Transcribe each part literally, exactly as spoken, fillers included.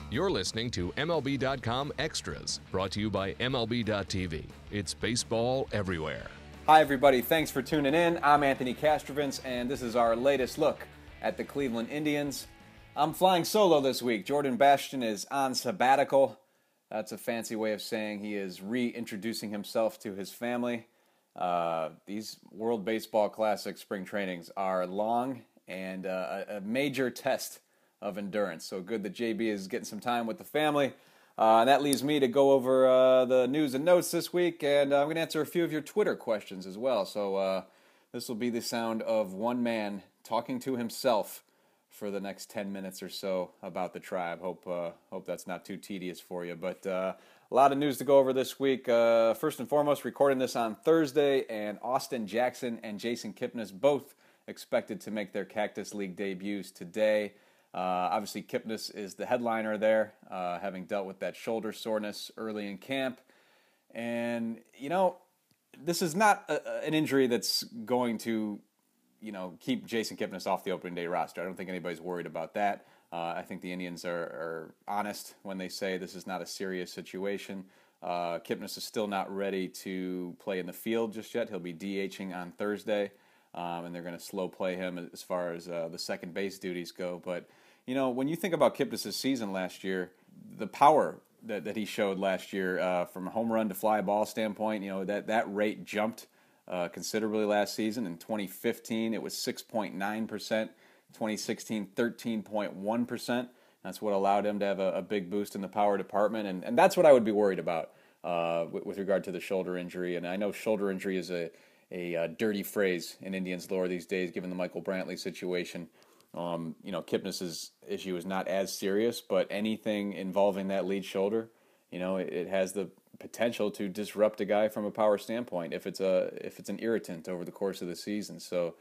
You're listening to M L B dot com Extras, brought to you by M L B dot T V. It's baseball everywhere. Hi, everybody. Thanks for tuning in. I'm Anthony Castrovins, and this is our latest look at the Cleveland Indians. I'm flying solo this week. Jordan Bastian is on sabbatical. That's a fancy way of saying he is reintroducing himself to his family. Uh, these World Baseball Classic spring trainings are long and uh, a major test of endurance. So good that J B is getting some time with the family. Uh, and that leaves me to go over uh, the news and notes this week, and uh, I'm going to answer a few of your Twitter questions as well. So uh, this will be the sound of one man talking to himself for the next ten minutes or so about the Tribe. Hope uh, hope that's not too tedious for you. But uh, a lot of news to go over this week. Uh, first and foremost, recording this on Thursday, and Austin Jackson and Jason Kipnis both expected to make their Cactus League debuts today. Uh, obviously, Kipnis is the headliner there, uh, having dealt with that shoulder soreness early in camp. And, you know, this is not a, an injury that's going to, you know, keep Jason Kipnis off the opening day roster. I don't think anybody's worried about that. Uh, I think the Indians are, are honest when they say this is not a serious situation. Uh, Kipnis is still not ready to play in the field just yet. He'll be DHing on Thursday. Um, and they're going to slow play him as far as uh, the second base duties go. But, you know, when you think about Kipnis' season last year, the power that, that he showed last year uh, from a home run to fly ball standpoint, you know, that, that rate jumped uh, considerably last season. In twenty fifteen, it was six point nine percent. twenty sixteen, thirteen point one percent. That's what allowed him to have a, a big boost in the power department. And, and that's what I would be worried about uh, with, with regard to the shoulder injury. And I know shoulder injury is a a uh, dirty phrase in Indians lore these days, given the Michael Brantley situation. Um, you know, Kipnis' issue is not as serious, but anything involving that lead shoulder, you know, it, it has the potential to disrupt a guy from a power standpoint if it's a if it's an irritant over the course of the season. So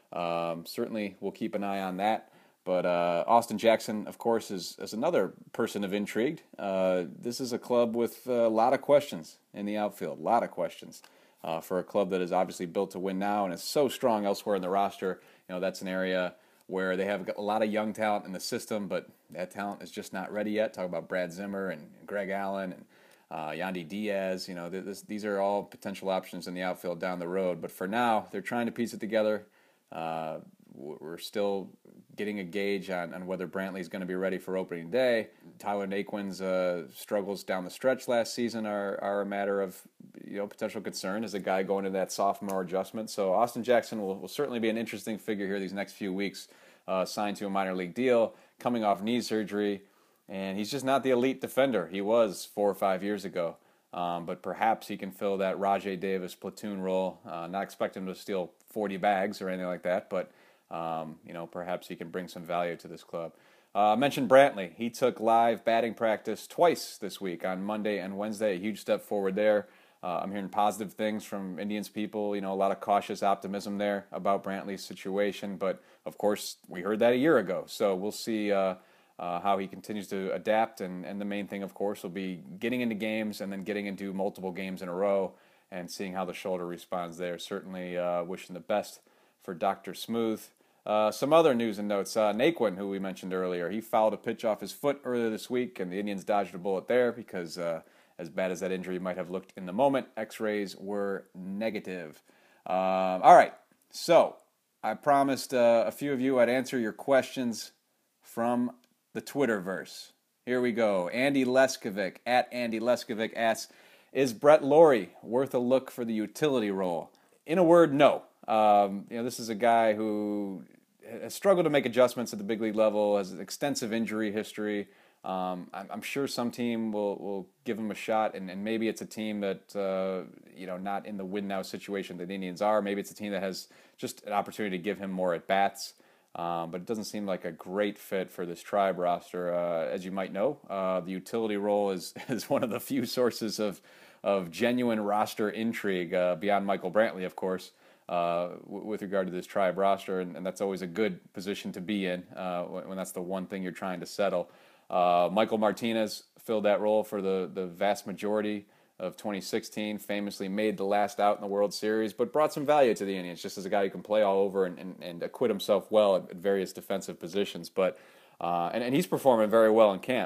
um, certainly we'll keep an eye on that. But uh, Austin Jackson, of course, is, is another person of intrigue. Uh, this is a club with a lot of questions in the outfield, a lot of questions. Uh, for a club that is obviously built to win now and is so strong elsewhere in the roster, you know, that's an area where they have a lot of young talent in the system, but that talent is just not ready yet. Talk about Brad Zimmer and Greg Allen and uh, Yandy Diaz. You know, this, these are all potential options in the outfield down the road. But for now, they're trying to piece it together. Uh, we're still getting a gauge on, on whether Brantley's going to be ready for opening day. Tyler Naquin's uh, struggles down the stretch last season are, are a matter of, you know, potential concern as a guy going into that sophomore adjustment. So Austin Jackson will, will certainly be an interesting figure here these next few weeks, uh, signed to a minor league deal, coming off knee surgery, and he's just not the elite defender he was four or five years ago. Um, but perhaps he can fill that Rajay Davis platoon role. Uh, not expect him to steal forty bags or anything like that, but um, you know, perhaps he can bring some value to this club. Uh, I mentioned Brantley. He took live batting practice twice this week, on Monday and Wednesday. A huge step forward there. Uh, I'm hearing positive things from Indians people, you know, a lot of cautious optimism there about Brantley's situation. But, of course, we heard that a year ago. So we'll see uh, uh, how he continues to adapt. And, and the main thing, of course, will be getting into games and then getting into multiple games in a row and seeing how the shoulder responds there. Certainly uh, wishing the best for Doctor Smooth. Uh, some other news and notes. Uh, Naquin, who we mentioned earlier, he fouled a pitch off his foot earlier this week, and the Indians dodged a bullet there because uh, as bad as that injury might have looked in the moment, x-rays were negative. Um, all right, so I promised uh, a few of you I'd answer your questions from the Twitterverse. Here we go. Andy Leskovic, at Andy Leskovic, asks, is Brett Lawrie worth a look for the utility role? In a word, no. Um, you know, this is a guy who has struggled to make adjustments at the big league level, has an extensive injury history. Um, I'm, I'm sure some team will, will give him a shot, and, and maybe it's a team that, uh, you know, not in the win-now situation that the Indians are. Maybe it's a team that has just an opportunity to give him more at-bats. Um, but it doesn't seem like a great fit for this Tribe roster. Uh, as you might know, uh, the utility role is, is one of the few sources of, of genuine roster intrigue, uh, beyond Michael Brantley, of course. Uh, w- with regard to this Tribe roster, and, and that's always a good position to be in uh, when, when that's the one thing you're trying to settle. Uh, Michael Martinez filled that role for the, the vast majority of twenty sixteen, famously made the last out in the World Series, but brought some value to the Indians just as a guy who can play all over and, and, and acquit himself well at, at various defensive positions. But uh, and, and he's performing very well in camp.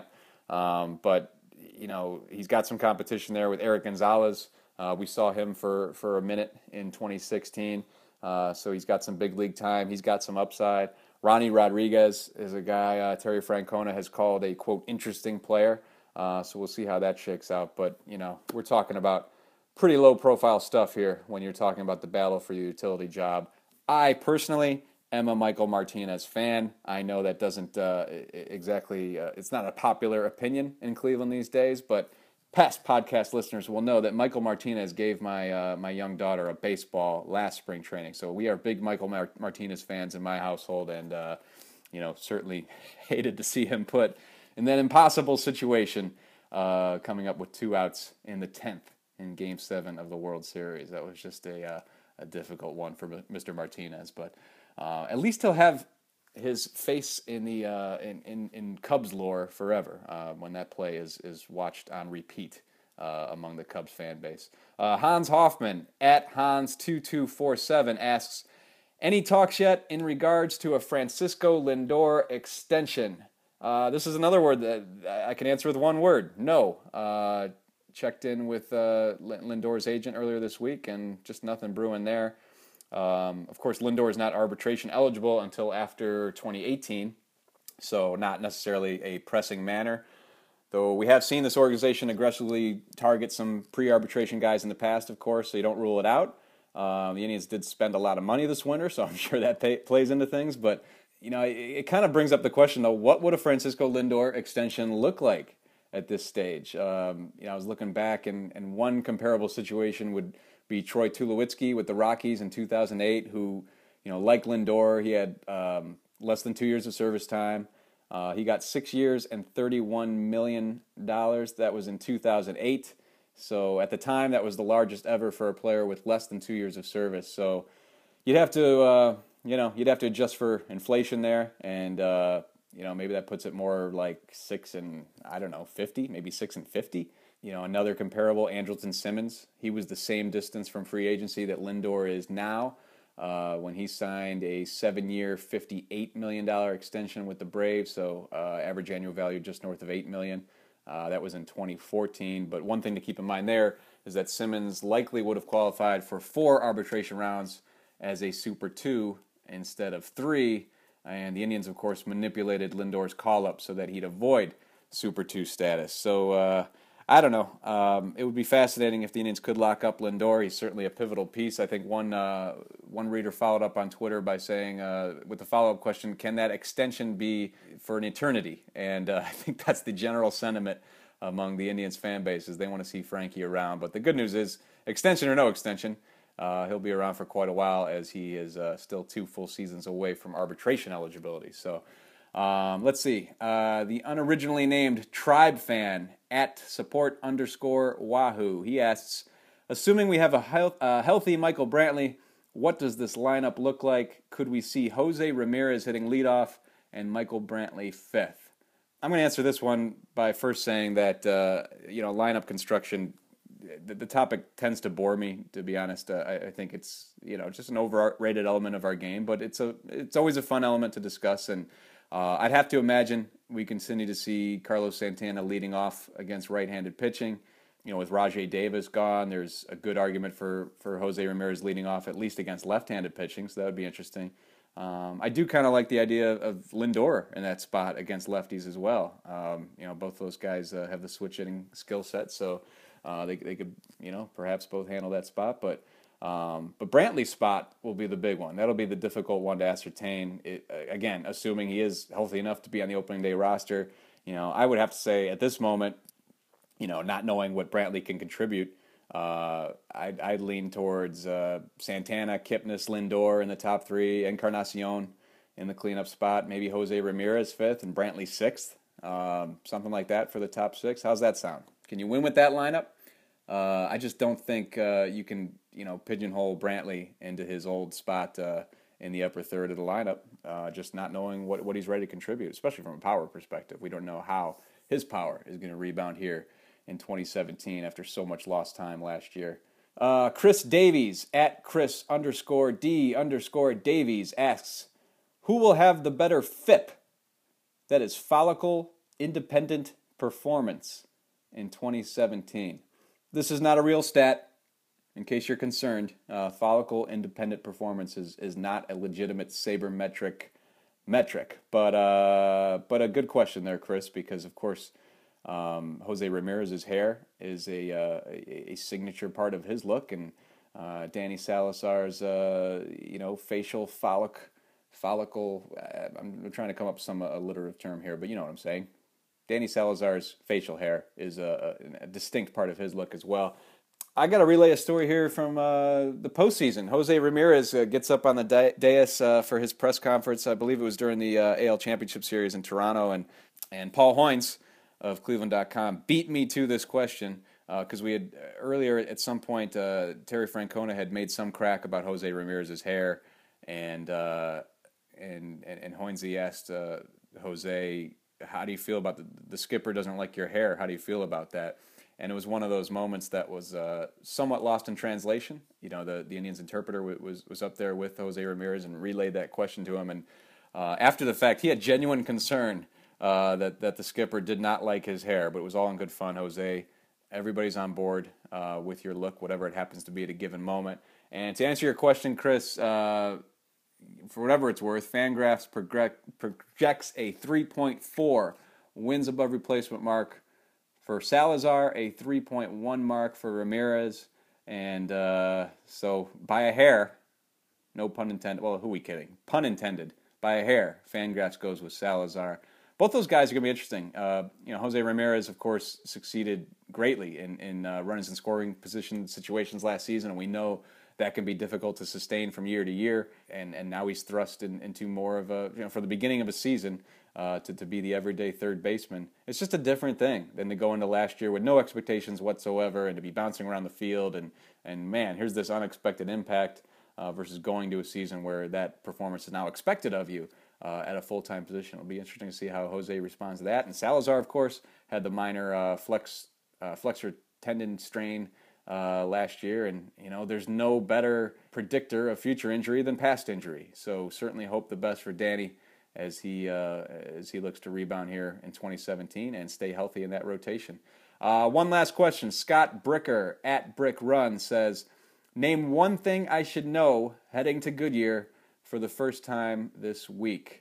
Um, but, you know, he's got some competition there with Eric Gonzalez. Uh, we saw him for, for a minute in twenty sixteen. Uh, so he's got some big league time. He's got some upside. Ronnie Rodriguez is a guy uh, Terry Francona has called a, quote, interesting player. Uh, so we'll see how that shakes out. But, you know, we're talking about pretty low-profile stuff here when you're talking about the battle for your utility job. I personally am a Michael Martinez fan. I know that doesn't uh, exactly, uh, it's not a popular opinion in Cleveland these days, but past podcast listeners will know that Michael Martinez gave my uh, my young daughter a baseball last spring training. So we are big Michael Mar- Martinez fans in my household, and uh, you know, certainly hated to see him put in that impossible situation, uh, coming up with two outs in the tenth in Game Seven of the World Series. That was just a uh, a difficult one for Mister Martinez, but uh, at least he'll have his face in the uh, in, in in Cubs lore forever uh, when that play is is watched on repeat uh, among the Cubs fan base. Uh, Hans Hoffman at Hans two two four seven asks, any talks yet in regards to a Francisco Lindor extension? Uh, this is another word that I can answer with one word: no. Uh, checked in with uh, Lindor's agent earlier this week, and just nothing brewing there. Um, of course, Lindor is not arbitration eligible until after twenty eighteen, so not necessarily a pressing matter. Though we have seen this organization aggressively target some pre-arbitration guys in the past, of course, so you don't rule it out. Um, the Indians did spend a lot of money this winter, so I'm sure that pay, plays into things. But, you know, it, it kind of brings up the question, though, what would a Francisco Lindor extension look like at this stage? Um, you know, I was looking back, and, and one comparable situation would be Troy Tulowitzki with the Rockies in two thousand eight, who, you know, like Lindor, he had um, less than two years of service time. Uh, he got six years and thirty-one million dollars. That was in two thousand eight. So at the time, that was the largest ever for a player with less than two years of service. So you'd have to, uh, you know, you'd have to adjust for inflation there, and uh, you know, maybe that puts it more like six and I don't know, fifty, maybe six and fifty. You know, another comparable, Andrelton Simmons. He was the same distance from free agency that Lindor is now uh, when he signed a seven-year, fifty-eight million dollars extension with the Braves, so uh, average annual value just north of eight million dollars. Uh, that was in twenty fourteen. But one thing to keep in mind there is that Simmons likely would have qualified for four arbitration rounds as a Super two instead of three. And the Indians, of course, manipulated Lindor's call-up so that he'd avoid Super two status. So, uh, I don't know. Um, it would be fascinating if the Indians could lock up Lindor. He's certainly a pivotal piece. I think one uh, one reader followed up on Twitter by saying, uh, with the follow-up question, can that extension be for an eternity? And uh, I think that's the general sentiment among the Indians fan base, is they want to see Frankie around. But the good news is, extension or no extension, uh, he'll be around for quite a while, as he is uh, still two full seasons away from arbitration eligibility. So um, let's see. Uh, the unoriginally named Tribe fan at support underscore Wahoo. He asks, assuming we have a health, uh, healthy Michael Brantley, what does this lineup look like? Could we see Jose Ramirez hitting leadoff and Michael Brantley fifth? I'm going to answer this one by first saying that, uh, you know, lineup construction, the, the topic tends to bore me, to be honest. Uh, I, I think it's, you know, just an overrated element of our game, but it's a it's always a fun element to discuss. And uh, I'd have to imagine we continue to see Carlos Santana leading off against right-handed pitching. You know, with Rajay Davis gone, there's a good argument for, for Jose Ramirez leading off at least against left-handed pitching, so that would be interesting. Um, I do kind of like the idea of Lindor in that spot against lefties as well. Um, you know, both those guys uh, have the switch hitting skill set, so uh, they they could, you know, perhaps both handle that spot. But um, but Brantley's spot will be the big one. That'll be the difficult one to ascertain. It, uh, again, assuming he is healthy enough to be on the opening day roster. You know, I would have to say at this moment, you know, not knowing what Brantley can contribute, uh, I'd, I'd lean towards uh, Santana, Kipnis, Lindor in the top three, Encarnacion in the cleanup spot, maybe Jose Ramirez fifth and Brantley sixth, um, something like that for the top six. How's that sound? Can you win with that lineup? Uh, I just don't think uh, you can, you know, pigeonhole Brantley into his old spot uh, in the upper third of the lineup, uh, just not knowing what, what he's ready to contribute, especially from a power perspective. We don't know how his power is going to rebound here in twenty seventeen after so much lost time last year. Uh, Chris Davies at Chris underscore D underscore Davies asks, who will have the better F I P? That is follicle independent performance in twenty seventeen. This is not a real stat, in case you're concerned. Uh, follicle independent performance is, is not a legitimate sabermetric metric. But uh, but a good question there, Chris, because of course um, Jose Ramirez's hair is a, uh, a a signature part of his look, and uh, Danny Salazar's uh, you know facial follicle follicle. I'm trying to come up with some alliterative term here, but you know what I'm saying. Danny Salazar's facial hair is a, a distinct part of his look as well. I got to relay a story here from uh, the postseason. Jose Ramirez uh, gets up on the dais uh, for his press conference. I believe it was during the uh, A L Championship Series in Toronto, and and Paul Hoynes of Cleveland dot com beat me to this question because uh, we had earlier at some point uh, Terry Francona had made some crack about Jose Ramirez's hair, and uh, and and, and Hoynes asked uh, Jose, how do you feel about the, the skipper doesn't like your hair? How do you feel about that? And it was one of those moments that was uh, somewhat lost in translation. You know, the, the Indians interpreter w- was was up there with Jose Ramirez and relayed that question to him. And uh, after the fact, he had genuine concern uh, that, that the skipper did not like his hair, but it was all in good fun. Jose, everybody's on board uh, with your look, whatever it happens to be at a given moment. And to answer your question, Chris, uh, for whatever it's worth, Fangraphs projects a three point four wins above replacement mark for Salazar, a three point one mark for Ramirez, and uh, so by a hair, no pun intended, well, who are we kidding? Pun intended, by a hair, Fangraphs goes with Salazar. Both those guys are going to be interesting. Uh, you know, Jose Ramirez, of course, succeeded greatly in, in uh, runners in scoring position situations last season, and we know that can be difficult to sustain from year to year, and, and now he's thrust in, into more of a, you know, for the beginning of a season, uh, to, to be the everyday third baseman. It's just a different thing than to go into last year with no expectations whatsoever and to be bouncing around the field, and, and man, here's this unexpected impact uh, versus going to a season where that performance is now expected of you uh, at a full-time position. It'll be interesting to see how Jose responds to that. And Salazar, of course, had the minor uh, flex uh, flexor tendon strain Uh, last year, and you know there's no better predictor of future injury than past injury. So certainly hope the best for Danny as he uh, as he looks to rebound here in twenty seventeen and stay healthy in that rotation. Uh, one last question. Scott Bricker at Brick Run says, name one thing I should know heading to Goodyear for the first time this week.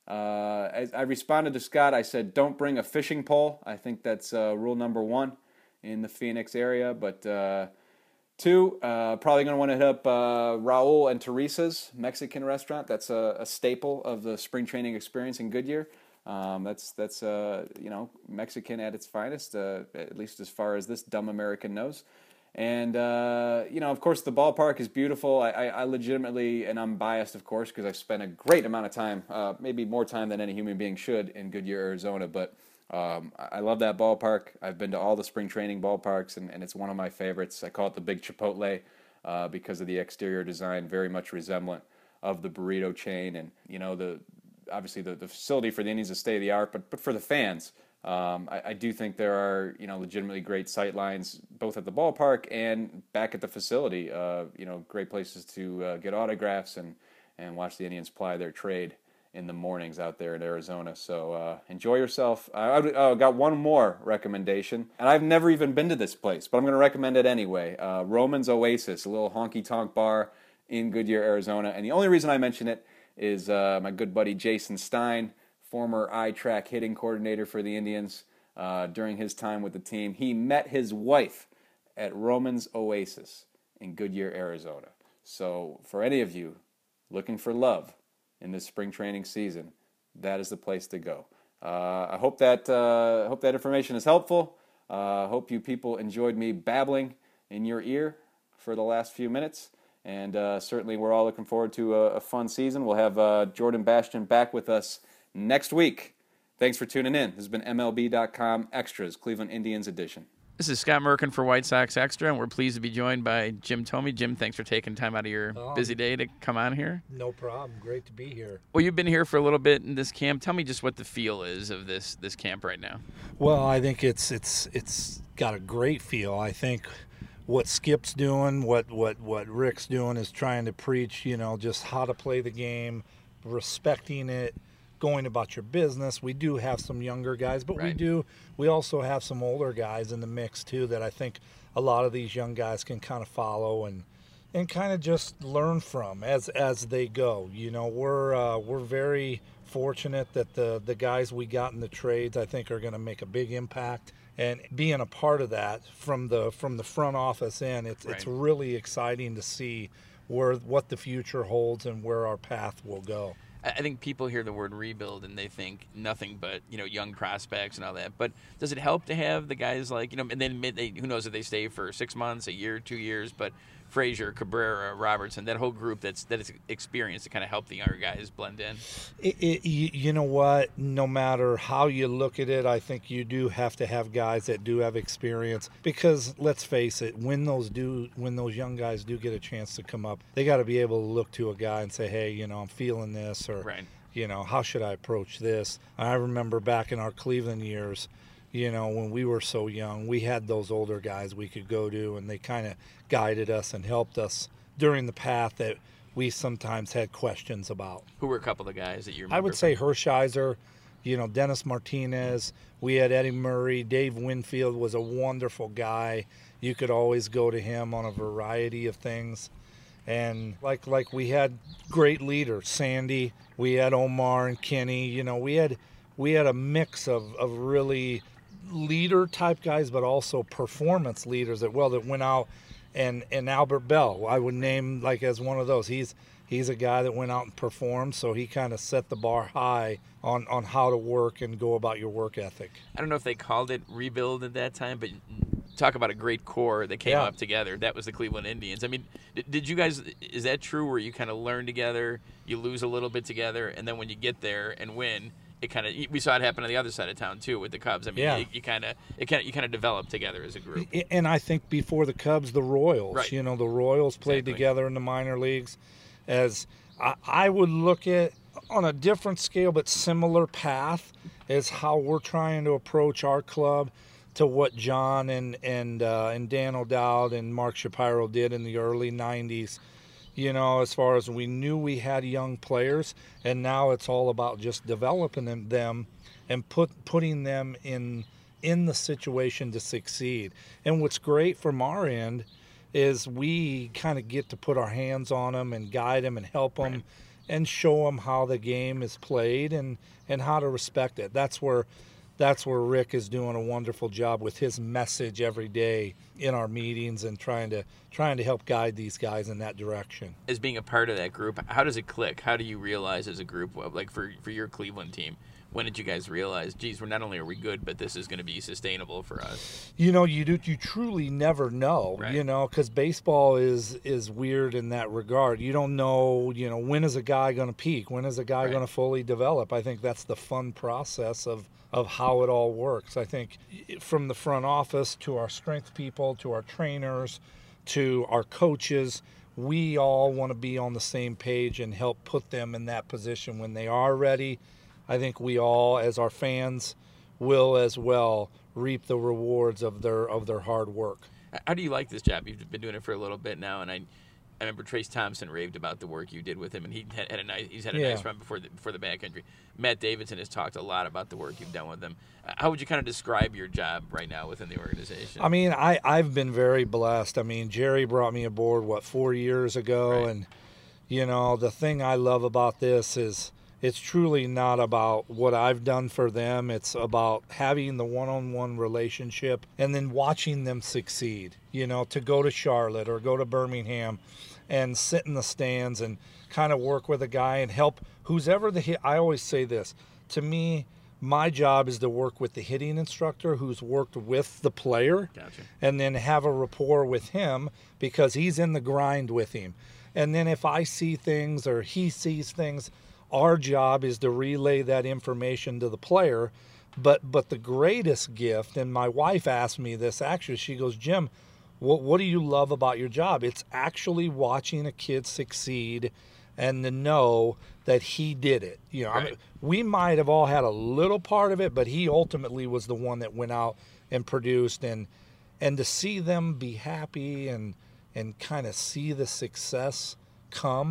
Uh, I, I responded to Scott. I said, don't bring a fishing pole. I think that's uh, rule number one in the Phoenix area. But uh, two, uh, probably going to want to hit up uh, Raul and Teresa's Mexican restaurant. That's a, a staple of the spring training experience in Goodyear. Um, that's that's uh, you know Mexican at its finest, uh, at least as far as this dumb American knows. And uh, you know, of course, the ballpark is beautiful. I, I, I legitimately, and I'm biased, of course, because I've spent a great amount of time, uh, maybe more time than any human being should, in Goodyear, Arizona. But Um, I love that ballpark. I've been to all the spring training ballparks, and, and it's one of my favorites. I call it the Big Chipotle uh, because of the exterior design, very much resemblant of the burrito chain. And, you know, the obviously the, the facility for the Indians is state-of-the-art, but, but for the fans, um, I, I do think there are, you know, legitimately great sight lines, both at the ballpark and back at the facility. Uh, you know, great places to uh, get autographs and, and watch the Indians ply their trade in the mornings out there in Arizona. So uh, enjoy yourself. I, I oh, got one more recommendation, and I've never even been to this place, but I'm going to recommend it anyway. Uh, Roman's Oasis, a little honky-tonk bar in Goodyear, Arizona. And the only reason I mention it is uh, my good buddy Jason Stein, former I-Track hitting coordinator for the Indians uh, during his time with the team. He met his wife at Roman's Oasis in Goodyear, Arizona. So for any of you looking for love in this spring training season, that is the place to go. Uh, I hope that uh, hope that information is helpful. I uh, hope you people enjoyed me babbling in your ear for the last few minutes. And uh, certainly we're all looking forward to a, a fun season. We'll have uh, Jordan Bastian back with us next week. Thanks for tuning in. This has been M L B dot com Extras, Cleveland Indians edition. This is Scott Merkin for White Sox Extra, and we're pleased to be joined by Jim Thome. Jim, thanks for taking time out of your oh, busy day to come on here. No problem. Great to be here. Well, you've been here for a little bit in this camp. Tell me just what the feel is of this this camp right now. Well, I think it's it's it's got a great feel. I think what Skip's doing, what what what Rick's doing is trying to preach, you know, just how to play the game, respecting it, going about your business. We do have some younger guys, but Right. we do we also have some older guys in the mix too that I think a lot of these young guys can kind of follow and and kind of just learn from as as they go. You know, we're uh, we're very fortunate that the the guys we got in the trades, I think, are going to make a big impact. And being a part of that from the from the front office in, it's Right. it's really exciting to see where what the future holds and where our path will go. I I think people hear the word rebuild and they think nothing but, you know, young prospects and all that. But does it help to have the guys like, you know, and then they, who knows if they stay for six months, a year, two years, but Frazier, Cabrera, Robertson, that whole group that's that is experienced to kind of help the younger guys blend in? It, it, you you know what? No matter how you look at it, I think you do have to have guys that do have experience. Because let's face it, when those do, when those young guys do get a chance to come up, they got to be able to look to a guy and say, "Hey, you know, I'm feeling this," or, Right. you know, "How should I approach this?" I remember back in our Cleveland years, you know, when we were so young, we had those older guys we could go to, and they kind of guided us and helped us during the path that we sometimes had questions about. Who were a couple of guys that you remember? I would say Hershiser, you know, Dennis Martinez. We had Eddie Murray. Dave Winfield was a wonderful guy. You could always go to him on a variety of things. And like like we had great leaders, Sandy. We had Omar and Kenny. You know, we had we had a mix of, of really leader type guys, but also performance leaders that well that went out. And and Albert Bell, I would name like as one of those. He's he's a guy that went out and performed, so he kind of set the bar high on, on how to work and go about your work ethic. I don't know if they called it rebuild at that time, but talk about a great core that came Yeah. up together. That was the Cleveland Indians. I mean, did, did you guys, is that true where you kind of learn together, you lose a little bit together, and then when you get there and win, it kind of, we saw it happen on the other side of town too with the Cubs. I mean, Yeah. it, you kind of, it kind of, you kind of develop together as a group. And I think before the Cubs, the Royals. Right. You know, the Royals played Exactly. together in the minor leagues. As I, I would look at on a different scale but similar path is how we're trying to approach our club to what John and and uh, and Dan O'Dowd and Mark Shapiro did in the early nineties. You know, as far as we knew we had young players, and now it's all about just developing them, them and put putting them in in the situation to succeed. And what's great from our end is we kind of get to put our hands on them and guide them and help them Right. and show them how the game is played and, and how to respect it. That's where that's where Rick is doing a wonderful job with his message every day in our meetings and trying to trying to help guide these guys in that direction. As being a part of that group, how does it click? How do you realize as a group, well, like for, for your Cleveland team, when did you guys realize, geez, we're not only are we good, but this is going to be sustainable for us? You know, you do you truly never know, Right. you know, because baseball is is weird in that regard. You don't know, you know, when is a guy going to peak? When is a guy Right. going to fully develop? I think that's the fun process of of how it all works. I think from the front office to our strength people to our trainers to our coaches, we all want to be on the same page and help put them in that position when they are ready. I think we all, as our fans, will as well reap the rewards of their of their hard work. How do you like this job? You've been doing it for a little bit now, and I, I remember Trace Thompson raved about the work you did with him, and he had, had a nice he's had a Yeah. nice run before the before the back injury. Matt Davidson has talked a lot about the work you've done with him. Uh, How would you kind of describe your job right now within the organization? I mean, I I've been very blessed. I mean, Jerry brought me aboard what four years ago, Right. and you know the thing I love about this is it's truly not about what I've done for them. It's about having the one-on-one relationship and then watching them succeed. You know, to go to Charlotte or go to Birmingham and sit in the stands and kind of work with a guy and help who's ever the hit. I always say this. To me, my job is to work with the hitting instructor who's worked with the player Gotcha. and then have a rapport with him because he's in the grind with him. And then if I see things or he sees things, our job is to relay that information to the player. But but the greatest gift, and my wife asked me this actually, she goes, Jim, what, what do you love about your job? It's actually watching a kid succeed and to know that he did it. You know, I mean, Right. we might have all had a little part of it, but he ultimately was the one that went out and produced, and and to see them be happy and and kind of see the success come,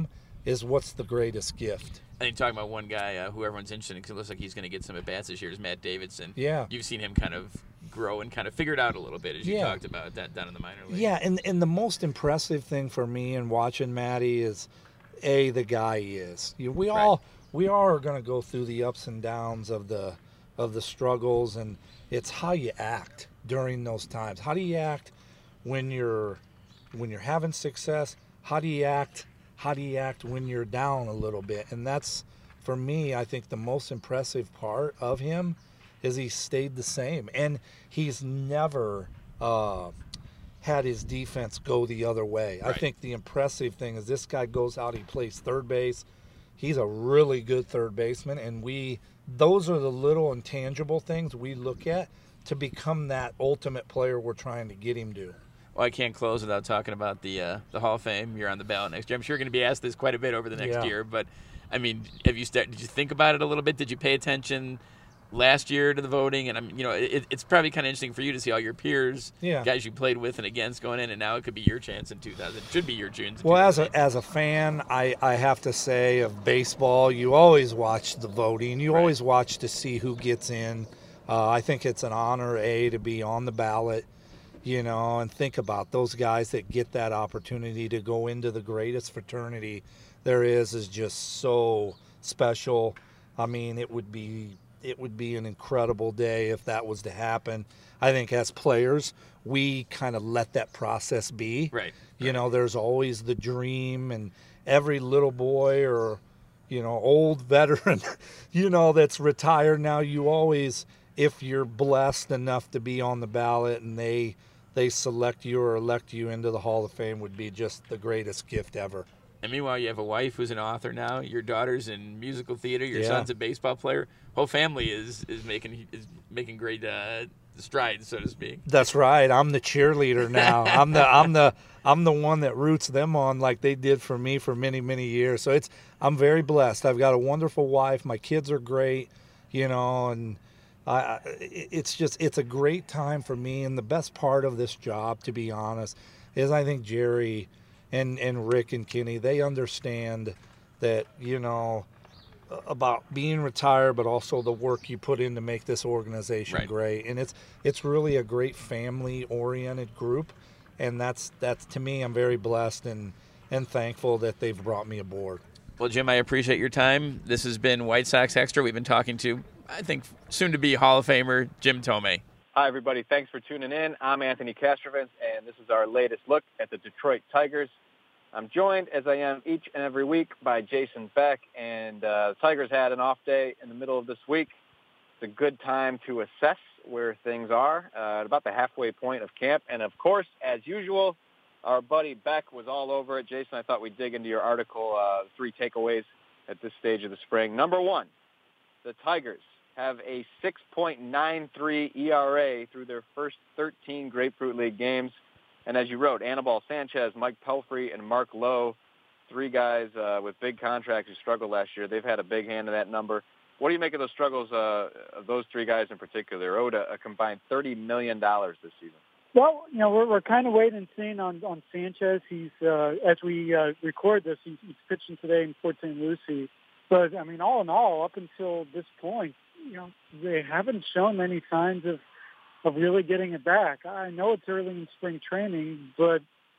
is what's the greatest gift. And you're talking about one guy uh, who everyone's interested in because it looks like he's going to get some at-bats this year is Matt Davidson. Yeah. You've seen him kind of grow and kind of figure it out a little bit, as you Yeah. talked about that down in the minor league. Yeah, and, and the most impressive thing for me in watching Matty is, A, the guy he is. You know, we all we all are going to go through the ups and downs of the of the struggles, and it's how you act during those times. How do you act when you're when you're having success? How do you act? How do you act when you're down a little bit? And that's, for me, I think the most impressive part of him is he stayed the same, and he's never uh, had his defense go the other way. Right. I think the impressive thing is this guy goes out, he plays third base. He's a really good third baseman, and we those are the little intangible things we look at to become that ultimate player we're trying to get him to. Well, I can't close without talking about the uh, the Hall of Fame. You're on the ballot next year. I'm sure you're going to be asked this quite a bit over the next Yeah. year. But, I mean, have you start, did you think about it a little bit? Did you pay attention last year to the voting? And, I'm, you know, it, it's probably kind of interesting for you to see all your peers, Yeah. guys you played with and against going in, and now it could be your chance in two thousand. It should be your chance in Well, as two thousand. a as a fan, I, I have to say of baseball, you always watch the voting. You Right. always watch to see who gets in. Uh, I think it's an honor, A, to be on the ballot, you know, and think about those guys that get that opportunity to go into the greatest fraternity there is is just so special. I mean, it would be it would be an incredible day if that was to happen. I think as players, we kind of let that process be. Right. You know, there's always the dream, and every little boy or, you know, old veteran, you know, that's retired now, you always, if you're blessed enough to be on the ballot and they they select you or elect you into the Hall of Fame, would be just the greatest gift ever. And meanwhile, you have a wife who's an author now. Your daughter's in musical theater. Your Yeah. son's a baseball player. Whole family is is making is making great uh, strides, so to speak. That's right. I'm the cheerleader now. I'm the I'm the I'm the one that roots them on like they did for me for many many years. So it's I'm very blessed. I've got a wonderful wife. My kids are great, you know, and I, I it's just it's a great time for me. And the best part of this job, to be honest, is I think Jerry and and Rick and Kenny, they understand that, you know, about being retired, but also the work you put in to make this organization Right. great. And it's it's really a great family-oriented group, and that's that's to me, I'm very blessed and and thankful that they've brought me aboard. Well, Jim, I appreciate your time. This has been White Sox Extra. We've been talking to, I think, soon-to-be Hall of Famer Jim Thome. Hi, everybody. Thanks for tuning in. I'm Anthony Castrovins, and this is our latest look at the Detroit Tigers. I'm joined, as I am each and every week, by Jason Beck, and uh, the Tigers had an off day in the middle of this week. It's a good time to assess where things are uh, at about the halfway point of camp. And, of course, as usual, our buddy Beck was all over it. Jason, I thought we'd dig into your article, uh, three takeaways at this stage of the spring. Number one, the Tigers have a six point nine three E R A through their first thirteen Grapefruit League games. And as you wrote, Anibal Sanchez, Mike Pelfrey, and Mark Lowe, three guys uh, with big contracts who struggled last year. They've had a big hand in that number. What do you make of those struggles uh, of those three guys in particular? Owed a, a combined thirty million dollars this season. Well, you know, we're, we're kind of waiting and seeing on, on Sanchez. He's, uh, as we uh, record this, he's, he's pitching today in Port Saint Lucie. But, I mean, all in all, up until this point, you know, they haven't shown many signs of, of really getting it back. I know it's early in spring training, but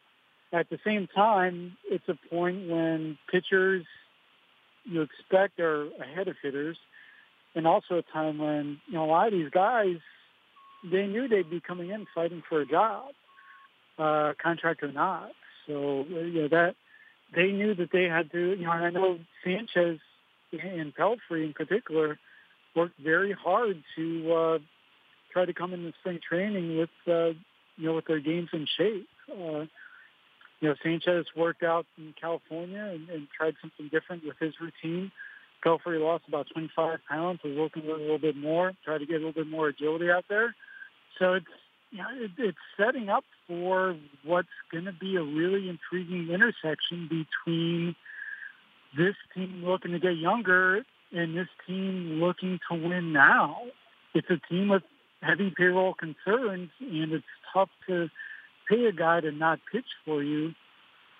at the same time, it's a point when pitchers you expect are ahead of hitters, and also a time when, you know, a lot of these guys, they knew they'd be coming in fighting for a job, uh, contract or not. So, you know, that they knew that they had to, you know, and I know Sanchez and Pelfrey in particular worked very hard to uh, try to come into spring training with, uh, you know, with their games in shape. Uh, you know, Sanchez worked out in California and, and tried something different with his routine. Pelfrey lost about twenty-five pounds, was working with a little bit more, tried to get a little bit more agility out there. So it's, you know, it, it's setting up for what's going to be a really intriguing intersection between this team looking to get younger and this team looking to win now. It's a team with heavy payroll concerns, and it's tough to pay a guy to not pitch for you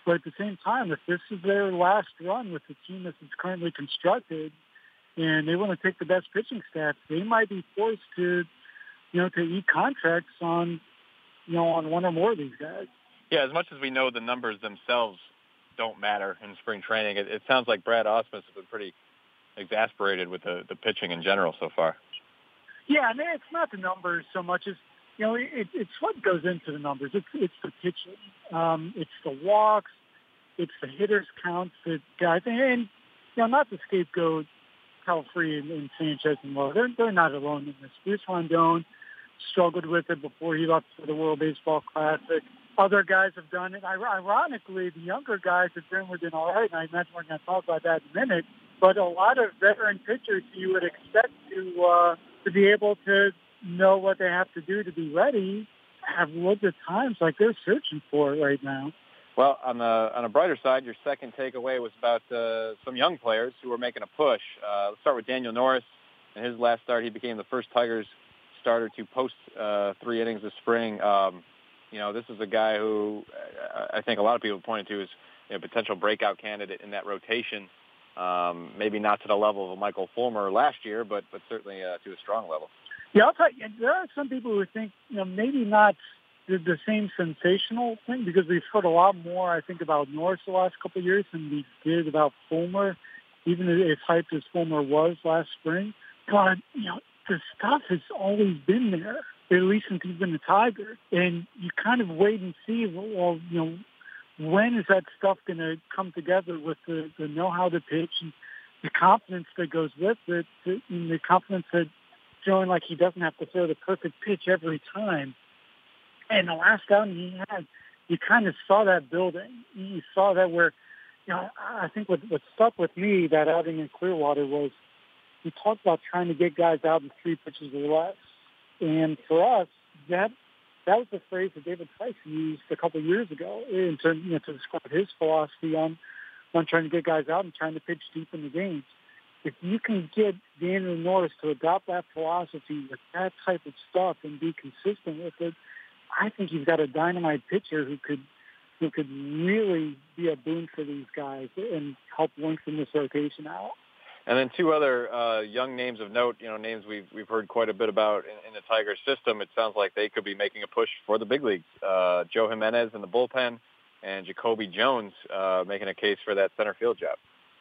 But at the same time, if this is their last run with the team as it's currently constructed, and they want to take the best pitching staff, they might be forced to, you know, to eat contracts on, you know, on one or more of these guys. Yeah, as much as we know the numbers themselves don't matter in spring training, it, it sounds like Brad Ausmus has been pretty exasperated with the, the pitching in general so far. Yeah, I mean, it's not the numbers so much as, you know, it, it's what goes into the numbers. It's it's the pitching. Um, it's the walks. It's the hitters counts that guys, and, you know, not the scapegoat Pelfrey and, and Sanchez and Lowe. They're, they're not alone in this. Bruce Rondon struggled with it before he left for the World Baseball Classic. Other guys have done it. Ironically, the younger guys have been within all right, and I imagine we're going to talk about that in a minute. But a lot of veteran pitchers you would expect to uh, to be able to know what they have to do to be ready have looked at times like they're searching for it right now. Well, on the on a brighter side, your second takeaway was about uh, some young players who were making a push. Uh, let's start with Daniel Norris. In his last start, he became the first Tigers starter to post uh, three innings this spring. Um, you know, this is a guy who uh, I think a lot of people pointed to as a potential breakout candidate in that rotation. Um, maybe not to the level of Michael Fulmer last year, but but certainly uh, to a strong level. Yeah, I'll tell you, there are some people who think, you know, maybe not the, the same sensational thing, because we've heard a lot more, I think, about Norris the last couple of years than we did about Fulmer, even as hyped as Fulmer was last spring. But, you know, the stuff has always been there, at least since he's been a Tiger. And you kind of wait and see, well, you know, when is that stuff going to come together with the, the know-how to pitch and the confidence that goes with it, the, and the confidence that showing like he doesn't have to throw the perfect pitch every time. And the last outing he had, you kind of saw that building. You saw that where, you know, I think what, what stuck with me that outing in Clearwater was he talked about trying to get guys out in three pitches or less. And for us, that that was the phrase that David Price used a couple of years ago in terms, you know, to describe his philosophy on, on trying to get guys out and trying to pitch deep in the games. If you can get Daniel Norris to adopt that philosophy with that type of stuff and be consistent with it, I think you've got a dynamite pitcher who could who could really be a boon for these guys and help lengthen this rotation out. And then two other uh, young names of note, you know, names we've we've heard quite a bit about in, in the Tigers system. It sounds like they could be making a push for the big leagues. Uh, Joe Jimenez in the bullpen and Jacoby Jones uh, making a case for that center field job.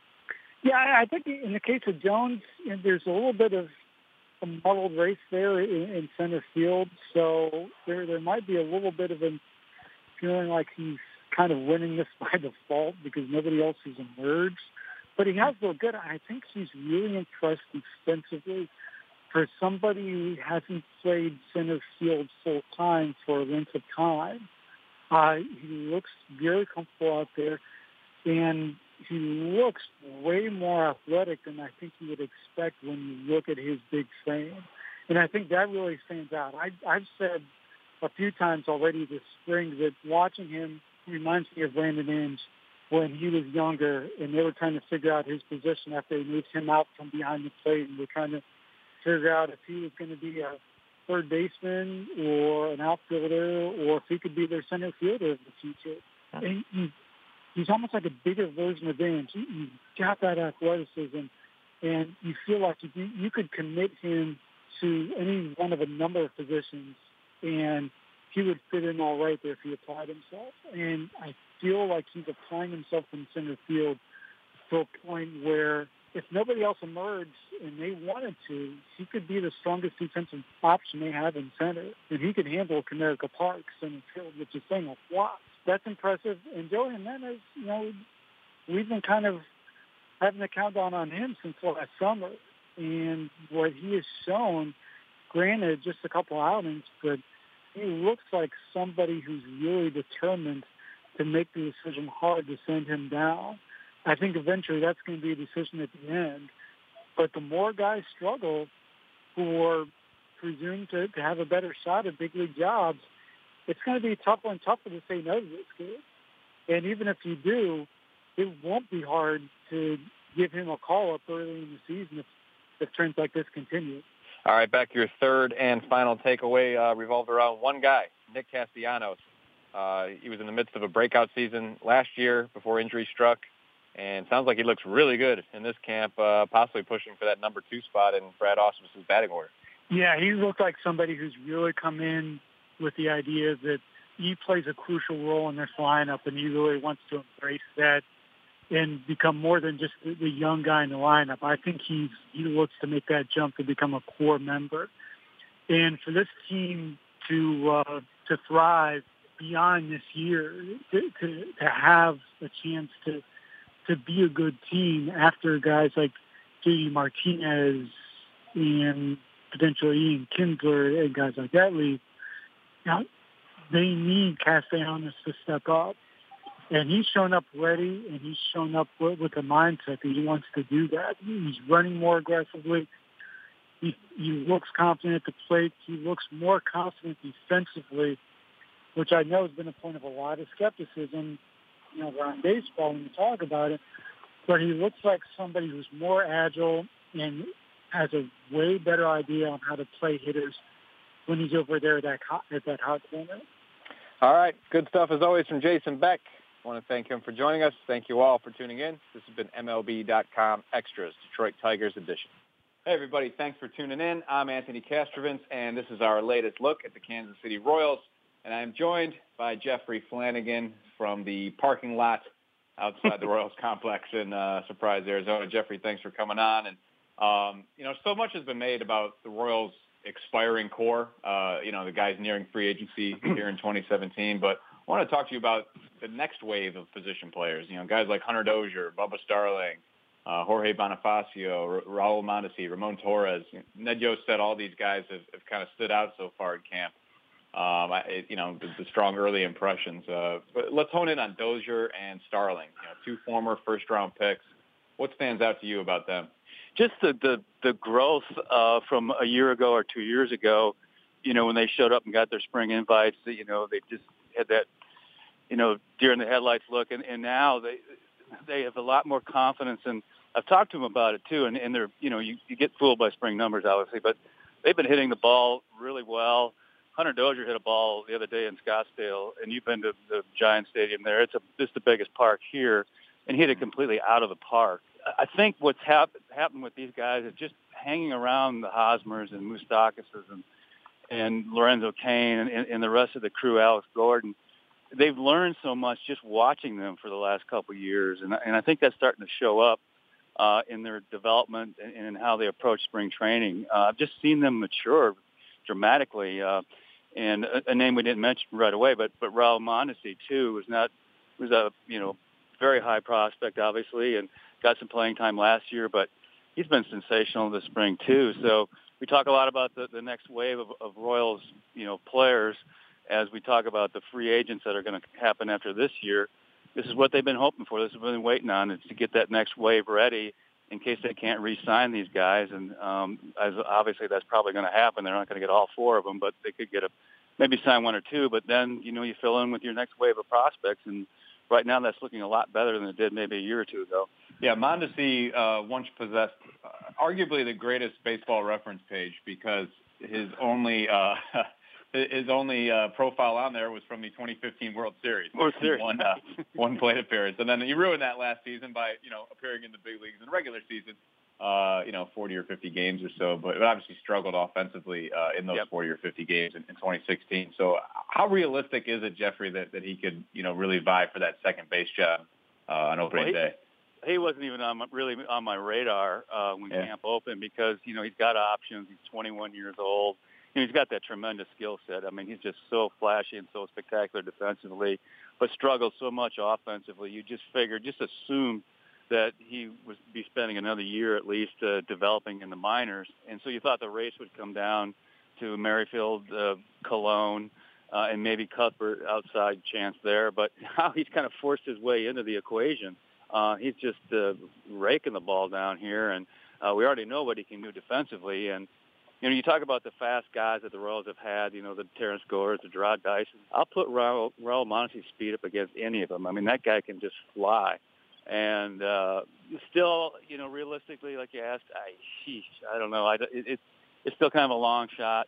Yeah, I think in the case of Jones, you know, there's a little bit of a muddled race there in, in center field. So there there might be a little bit of a feeling like he's kind of winning this by default because nobody else has emerged. But he has looked good. I think he's really impressed defensively for somebody who hasn't played center field full time for a length of time. Uh, he looks very comfortable out there, and he looks way more athletic than I think you would expect when you look at his big frame. And I think that really stands out. I, I've said a few times already this spring that watching him reminds me of Brandon Inge when he was younger and they were trying to figure out his position after they moved him out from behind the plate and were trying to figure out if he was going to be a third baseman or an outfielder or if he could be their center fielder of the future. And he, he's almost like a bigger version of Inge. He, he's got that athleticism, and you feel like you, you could commit him to any one of a number of positions, and he would fit in all right there if he applied himself. And I feel like he's applying himself in center field to a point where if nobody else emerged and they wanted to, he could be the strongest defensive option they have in center, and he could handle Comerica Park center field, which is saying a lot. That's impressive. And Joe Jimenez, you know, we've been kind of having a countdown on him since last summer. And what he has shown, granted, just a couple outings, but he looks like somebody who's really determined to make the decision hard to send him down. I think eventually that's going to be a decision at the end. But the more guys struggle who are presumed to, to have a better shot at big league jobs, it's going to be tougher and tougher to say no to this kid. And even if you do, it won't be hard to give him a call-up early in the season if, if trends like this continue. All right, back to your third and final takeaway uh, revolved around one guy, Nick Castellanos. Uh, he was in the midst of a breakout season last year before injury struck, and sounds like he looks really good in this camp, uh, possibly pushing for that number two spot in Brad Ausmus's batting order. Yeah, he looked like somebody who's really come in with the idea that he plays a crucial role in this lineup, and he really wants to embrace that and become more than just the, the young guy in the lineup. I think he's he looks to make that jump to become a core member. And for this team to uh, to thrive beyond this year, to, to, to have a chance to to be a good team after guys like J D Martinez and potentially Ian Kinsler and guys like that leave, now they need Castellanos to step up. And he's shown up ready, and he's shown up with, with a mindset that he wants to do that. He's running more aggressively. He, he looks confident at the plate. He looks more confident defensively, which I know has been a point of a lot of skepticism, you know, around baseball when you talk about it. But he looks like somebody who's more agile and has a way better idea on how to play hitters when he's over there at that hot, at that hot corner. All right, good stuff as always from Jason Beck. I want to thank him for joining us. Thank you all for tuning in. This has been M L B dot com Extras, Detroit Tigers edition. Hey, everybody. Thanks for tuning in. I'm Anthony Castrovins, and this is our latest look at the Kansas City Royals. And I'm joined by Jeffrey Flanagan from the parking lot outside the Royals complex in uh, Surprise, Arizona. Jeffrey, thanks for coming on. And, um, you know, so much has been made about the Royals' expiring core, uh, you know, the guys nearing free agency here in twenty seventeen. But I want to talk to you about the next wave of position players, you know, guys like Hunter Dozier, Bubba Starling, uh, Jorge Bonifacio, Ra- Raul Mondesi, Ramon Torres. Ned Yost said all these guys have, have kind of stood out so far in camp. Um, I, it, you know, the, the strong early impressions. Uh, but let's hone in on Dozier and Starling, you know, two former first-round picks. What stands out to you about them? Just the, the, the growth uh, from a year ago or two years ago, you know, when they showed up and got their spring invites, you know, they just had that, you know, deer in the headlights look. And, and now they they have a lot more confidence. And I've talked to them about it, too. And, and they're, you know, you, you get fooled by spring numbers, obviously. But they've been hitting the ball really well. Hunter Dozier hit a ball the other day in Scottsdale, and you've been to the Giant Stadium there. It's a it's the biggest park here, and he hit it completely out of the park. I think what's hap- happened with these guys is just hanging around the Hosmers and Moustakas and and Lorenzo Cain and, and the rest of the crew, Alex Gordon. They've learned so much just watching them for the last couple of years, and, and I think that's starting to show up uh, in their development and, and in how they approach spring training. Uh, I've just seen them mature dramatically. Uh, and a, a name we didn't mention right away, but but Raul Mondesi too was not was a you know very high prospect, obviously, and got some playing time last year, but he's been sensational this spring too. So we talk a lot about the, the next wave of, of Royals, you know, players as we talk about the free agents that are going to happen after this year. This is what they've been hoping for. This is what they've been waiting on, is to get that next wave ready in case they can't re-sign these guys. And um, as obviously that's probably going to happen. They're not going to get all four of them, but they could get a maybe sign one or two. But then, you know, you fill in with your next wave of prospects. And right now that's looking a lot better than it did maybe a year or two ago. Yeah, Mondesi uh, once possessed uh, arguably the greatest baseball reference page, because his only uh, his only uh, profile on there was from the twenty fifteen World Series. World Series. One, uh, one plate appearance. And then he ruined that last season by, you know, appearing in the big leagues in the regular season, uh, you know, forty or fifty games or so, but obviously struggled offensively uh, in those yep. forty or fifty games in, in twenty sixteen. So how realistic is it, Jeffrey, that, that he could, you know, really vie for that second base job uh, on opening well, he, day? He wasn't even on my, really on my radar uh, when yeah. camp opened, because, you know, he's got options. He's twenty-one years old. You know, he's got that tremendous skill set. I mean, he's just so flashy and so spectacular defensively, but struggles so much offensively. You just figured, just assume that he would be spending another year at least uh, developing in the minors. And so you thought the race would come down to Merrifield, uh, Cologne, uh, and maybe Cuthbert outside chance there. But now he's kind of forced his way into the equation. Uh, he's just uh, raking the ball down here, and uh, we already know what he can do defensively. And, you know, you talk about the fast guys that the Royals have had, you know, the Terrence Gores, the Gerard Dyson. I'll put Raul, Raul Mondesi's speed up against any of them. I mean, that guy can just fly. And uh, still, you know, realistically, like you asked, I, sheesh, I don't know. I, it, it's it's still kind of a long shot.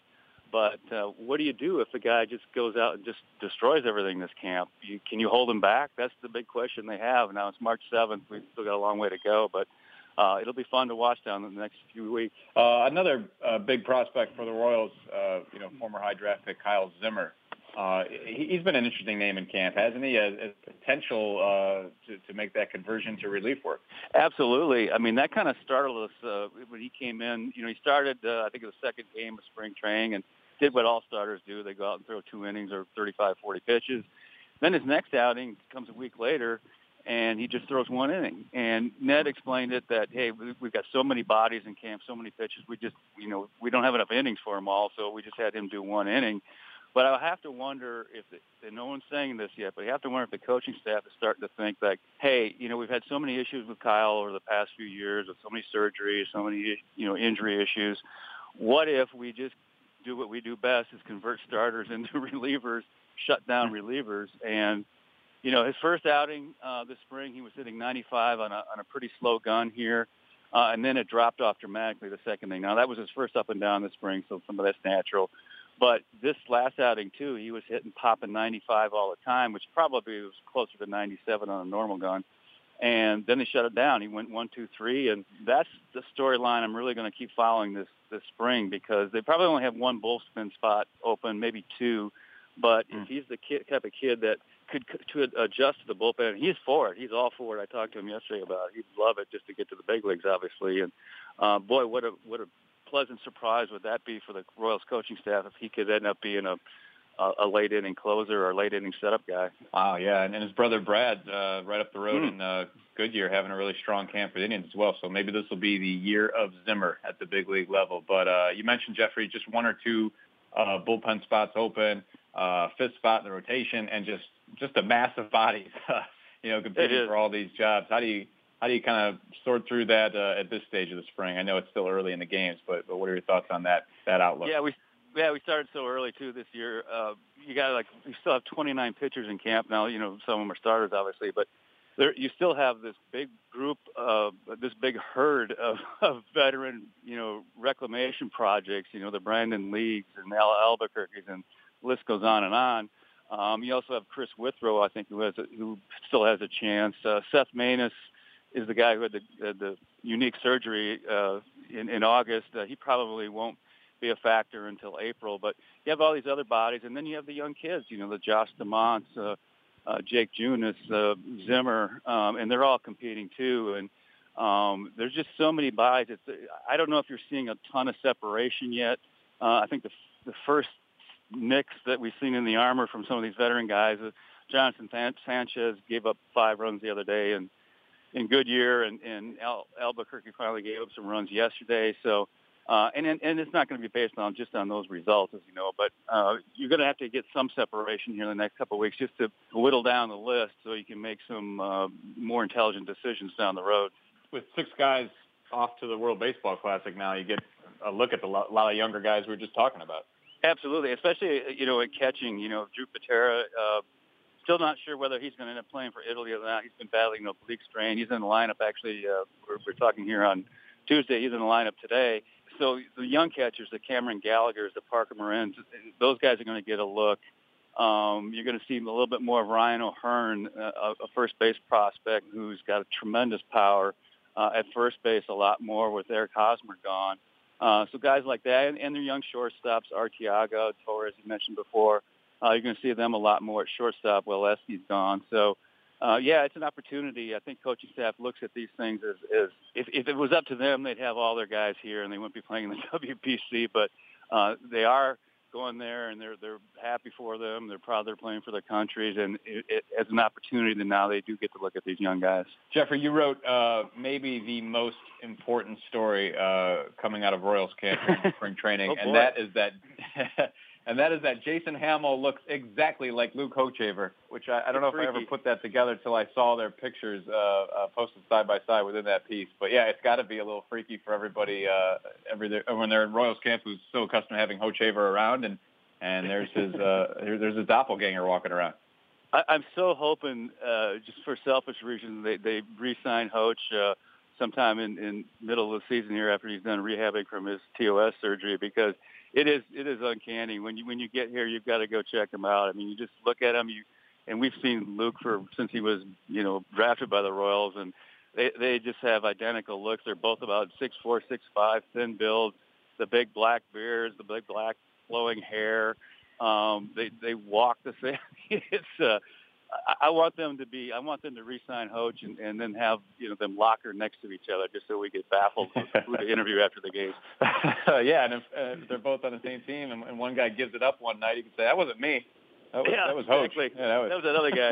But uh, what do you do if the guy just goes out and just destroys everything this camp? You, can you hold him back? That's the big question they have. Now it's March seventh. We've still got a long way to go, but uh, it'll be fun to watch down the next few weeks. Uh, another uh, big prospect for the Royals, uh, you know, former high draft pick Kyle Zimmer. Uh, he, he's been an interesting name in camp, hasn't he? As, as potential uh, to, to make that conversion to relief work. Absolutely. I mean, that kind of startled us uh, when he came in. You know, he started, uh, I think it was the second game of spring training, and did what all starters do. They go out and throw two innings or thirty-five, forty pitches. Then his next outing comes a week later, and he just throws one inning. And Ned explained it that, hey, we've got so many bodies in camp, so many pitches, we just, you know, we don't have enough innings for them all, so we just had him do one inning. But I have to wonder if, the, and no one's saying this yet, but I have to wonder if the coaching staff is starting to think like, hey, you know, we've had so many issues with Kyle over the past few years with so many surgeries, so many, you know, injury issues. What if we just do what we do best is convert starters into relievers, shut down relievers? And, you know, his first outing uh, this spring, he was hitting ninety-five on a, on a pretty slow gun here. Uh, and then it dropped off dramatically the second thing. Now, that was his first up and down this spring, so some of that's natural. But this last outing, too, he was hitting popping ninety-five all the time, which probably was closer to ninety-seven on a normal gun. And then they shut it down. He went one, two, three, and that's the storyline I'm really going to keep following this this spring, because they probably only have one bullpen spot open, maybe two. But mm. if he's the kid, type of kid that could, could adjust to the bullpen, he's for it. He's all for it. I talked to him yesterday about it. He'd love it just to get to the big leagues, obviously. And uh, boy, what a what a pleasant surprise would that be for the Royals coaching staff if he could end up being a a, a late inning closer or a late inning setup guy. Wow, yeah, and, and his brother Brad, uh, right up the road mm. in uh, Goodyear, having a really strong camp for the Indians as well. So maybe this will be the year of Zimmer at the big league level. But uh, you mentioned, Jeffrey, just one or two uh, bullpen spots open, uh, fifth spot in the rotation, and just just a massive bodies, you know, competing for all these jobs. How do you how do you kind of sort through that uh, at this stage of the spring? I know it's still early in the games, but, but what are your thoughts on that that outlook? Yeah, we. Yeah, we started so early too this year. Uh, you got like you still have twenty-nine pitchers in camp now. You know, some of them are starters, obviously, but there you still have this big group, uh, this big herd of, of veteran, you know, reclamation projects. You know, the Brandon Leagues and Al Albuquerque's, and the list goes on and on. Um, you also have Chris Withrow, I think, who has a, who still has a chance. Uh, Seth Maness is the guy who had the, uh, the unique surgery uh, in, in August. Uh, he probably won't be a factor until April, but you have all these other bodies, and then you have the young kids, you know, the Josh DeMonts, uh, uh, Jake Junis, uh, Zimmer, um, and they're all competing too. And um, there's just so many bodies. It's, I don't know if you're seeing a ton of separation yet. Uh, I think the, the first nicks that we've seen in the armor from some of these veteran guys, uh, Jonathan Sanchez gave up five runs the other day, and in Goodyear, and, and Al, Albuquerque finally gave up some runs yesterday. So, Uh, and, and it's not going to be based on just on those results, as you know, but uh, you're going to have to get some separation here in the next couple of weeks just to whittle down the list so you can make some uh, more intelligent decisions down the road. With six guys off to the World Baseball Classic now, you get a look at the lo- lot of younger guys we were just talking about. Absolutely, especially, you know, in catching, you know, Drew Patera, uh, still not sure whether he's going to end up playing for Italy or not. He's been battling an oblique strain. He's in the lineup, actually. Uh, we're, we're talking here on Tuesday. He's in the lineup today. So the young catchers, the Cameron Gallaghers, the Parker Morens, those guys are going to get a look. Um, you're going to see a little bit more of Ryan O'Hearn, uh, a first base prospect who's got a tremendous power uh, at first base, a lot more with Eric Hosmer gone. Uh, so guys like that, and, and their young shortstops, Arteaga, Torres, you mentioned before, uh, you're going to see them a lot more at shortstop while Esky's gone. So, Uh, yeah, it's an opportunity. I think coaching staff looks at these things as, as if, if it was up to them, they'd have all their guys here and they wouldn't be playing in the W B C. But uh, they are going there, and they're they're happy for them. They're proud they're playing for their countries, and it, it, as an opportunity, then now they do get to look at these young guys. Jeffrey, you wrote uh, maybe the most important story uh, coming out of Royals camp in spring training, oh, and that is that. And that is that Jason Hamill looks exactly like Luke Hochevar, which I, I don't know if I ever put that together until I saw their pictures uh, uh, posted side by side within that piece. But, yeah, it's got to be a little freaky for everybody uh, every when they're in Royals camp who's so accustomed to having Hochevar around, and, and there's his uh, there's his doppelganger walking around. I, I'm so hoping, uh, just for selfish reasons, they, they re-sign Hoch uh, sometime in, in middle of the season here after he's done rehabbing from his T O S surgery, because it is it is uncanny. When you when you get here, you've got to go check him out. I mean, you just look at him, you and we've seen Luke for since he was you know drafted by the Royals, and they they just have identical looks. They're both about six four, six five, thin build, the big black beards, the big black flowing hair. Um, they they walk the same. It's uh, I, I want them to be. I want them to re-sign Hoach and, and then have you know them locker next to each other, just so we get baffled who to interview after the games. Yeah, and if, uh, if they're both on the same team, and, and one guy gives it up one night, you can say that wasn't me. That was, yeah, that was Hoach. Exactly. Yeah, that was, that was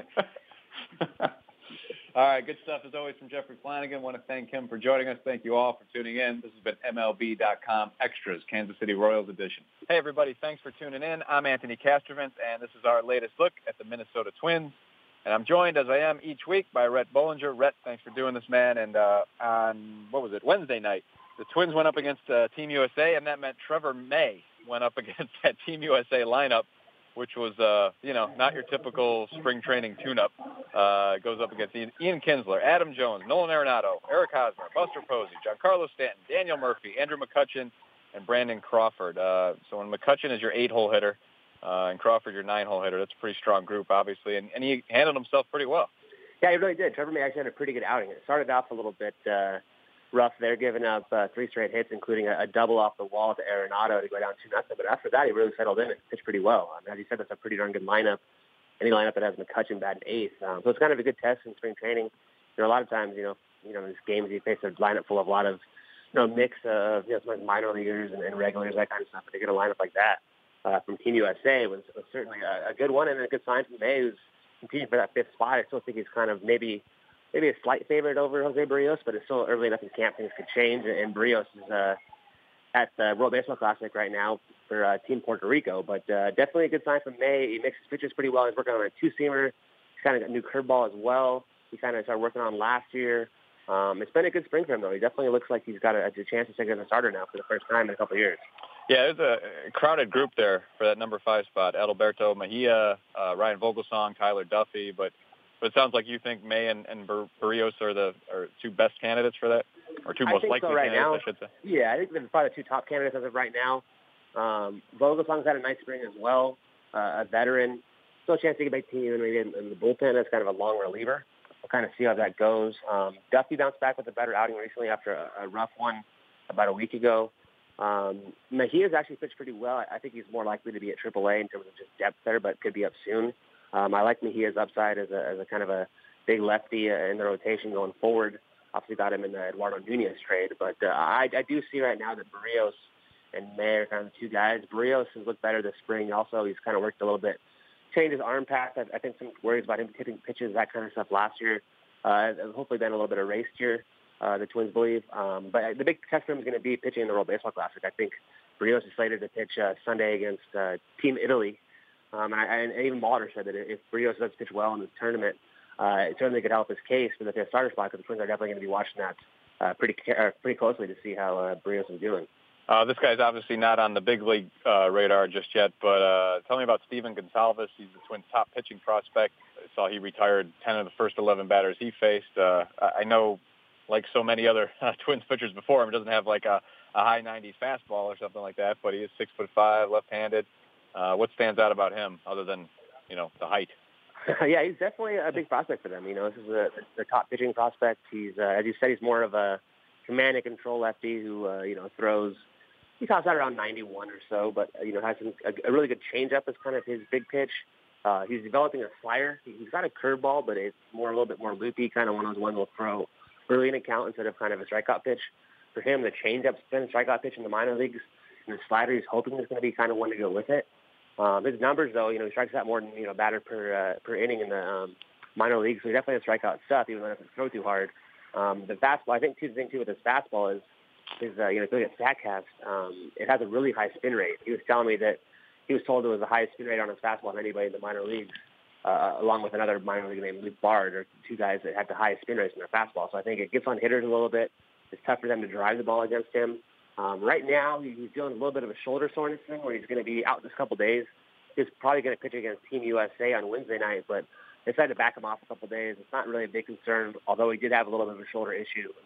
another guy. All right, good stuff as always from Jeffrey Flanagan. Want to thank him for joining us. Thank you all for tuning in. This has been M L B dot com Extras, Kansas City Royals edition. Hey, everybody, thanks for tuning in. I'm Anthony Castrovins, and this is our latest look at the Minnesota Twins. And I'm joined, as I am each week, by Rhett Bollinger. Rhett, thanks for doing this, man. And uh, on, what was it, Wednesday night, the Twins went up against uh, Team U S A, and that meant Trevor May went up against that Team U S A lineup, which was, uh, you know, not your typical spring training tune-up. Uh, goes up against Ian Kinsler, Adam Jones, Nolan Arenado, Eric Hosmer, Buster Posey, Giancarlo Stanton, Daniel Murphy, Andrew McCutchen, and Brandon Crawford. Uh, so when McCutchen is your eight-hole hitter uh, and Crawford your nine-hole hitter, that's a pretty strong group, obviously, and, and he handled himself pretty well. Yeah, he really did. Trevor May actually had a pretty good outing. It started off a little bit uh, rough there, giving up uh, three straight hits, including a, a double off the wall to Arenado to go down two nothing. But after that, he really settled in and pitched pretty well. I mean, as you said, that's a pretty darn good lineup. Any lineup that has McCutchen batting eighth, um, so it's kind of a good test in spring training. You know, a lot of times, you know, you know, in these games you face a lineup full of a lot of, you know, mix of you know, sometimes minor leaguers and, and regulars, that kind of stuff. But to get a lineup like that uh, from Team U S A was, was certainly a, a good one and a good sign from May, who's competing for that fifth spot. I still think he's kind of maybe. Maybe a slight favorite over Jose Barrios, but it's still early enough in camp. Things could change, and Barrios is uh, at the World Baseball Classic right now for uh, Team Puerto Rico. But uh, definitely a good sign from May. He makes his pitches pretty well. He's working on a two-seamer. He's kind of got a new curveball as well. He kind of started working on last year. Um, it's been a good spring for him, though. He definitely looks like he's got a, a chance to take as a starter now for the first time in a couple of years. Yeah, there's a crowded group there for that number five spot. Adalberto Mejia, uh, Ryan Vogelsong, Tyler Duffy, but But it sounds like you think May and, and Barrios are the are two best candidates for that, or two most likely so right candidates, now. I should say. Yeah, I think they're probably the two top candidates as of right now. Um, Vogelsong's had a nice spring as well, uh, a veteran. Still a chance to get back to you maybe in, in the bullpen as kind of a long reliever. We'll kind of see how that goes. Um, Duffy bounced back with a better outing recently after a, a rough one about a week ago. Um, Mejia's actually pitched pretty well. I, I think he's more likely to be at triple A in terms of just depth there, but could be up soon. Um, I like Mejia's upside as a, as a kind of a big lefty uh, in the rotation going forward. Obviously got him in the Eduardo Nunez trade, but uh, I, I do see right now that Barrios and May are kind of the two guys. Barrios has looked better this spring. Also, he's kind of worked a little bit, changed his arm path. I, I think some worries about him hitting pitches, that kind of stuff last year. Uh, hopefully been a little bit erased here, uh, the Twins believe. Um, but the big test for him is going to be pitching in the World Baseball Classic. I think Barrios is slated to pitch uh, Sunday against uh, Team Italy. Um, and, I, and even Balder said that if Barrios does pitch well in this tournament, uh, it certainly could help his case for the fifth starter spot, because the Twins are definitely going to be watching that uh, pretty uh, pretty closely to see how uh, Barrios is doing. Uh, this guy's obviously not on the big league uh, radar just yet, but uh, tell me about Steven Gonsalves. He's the Twins' top pitching prospect. I saw he retired ten of the first eleven batters he faced. Uh, I know, like so many other uh, Twins pitchers before him, doesn't have like a, a high nineties fastball or something like that, but he is six foot five, left-handed. Uh, what stands out about him other than, you know, the height? Yeah, he's definitely a big prospect for them. You know, this is a, the top pitching prospect. He's, uh, as you said, he's more of a command and control lefty who, uh, you know, throws. He tops out around ninety-one or so, but uh, you know, has some, a, a really good changeup as kind of his big pitch. Uh, he's developing a slider. He's got a curveball, but it's more a little bit more loopy, kind of one of those ones we'll throw early in a count instead of kind of a strikeout pitch. For him, the changeup's been a strikeout pitch in the minor leagues, and the slider he's hoping is going to be kind of one to go with it. Um, his numbers, though, you know, he strikes out more than, you know, batter per uh, per inning in the um, minor leagues, so he definitely has strikeout stuff, even though he doesn't throw too hard. Um, the fastball, I think, too, the thing, too, with his fastball is, is uh, you know, if you look at StatCast, um, it has a really high spin rate. He was telling me that he was told it was the highest spin rate on his fastball of anybody in the minor leagues, uh, along with another minor league named Luke Bard, or two guys that had the highest spin rates in their fastball. So I think it gets on hitters a little bit. It's tough for them to drive the ball against him. Um, right now, he's dealing with a little bit of a shoulder soreness thing where he's going to be out this couple days. He's probably going to pitch against Team U S A on Wednesday night, but they decided to back him off a couple days. It's not really a big concern, although he did have a little bit of a shoulder issue in the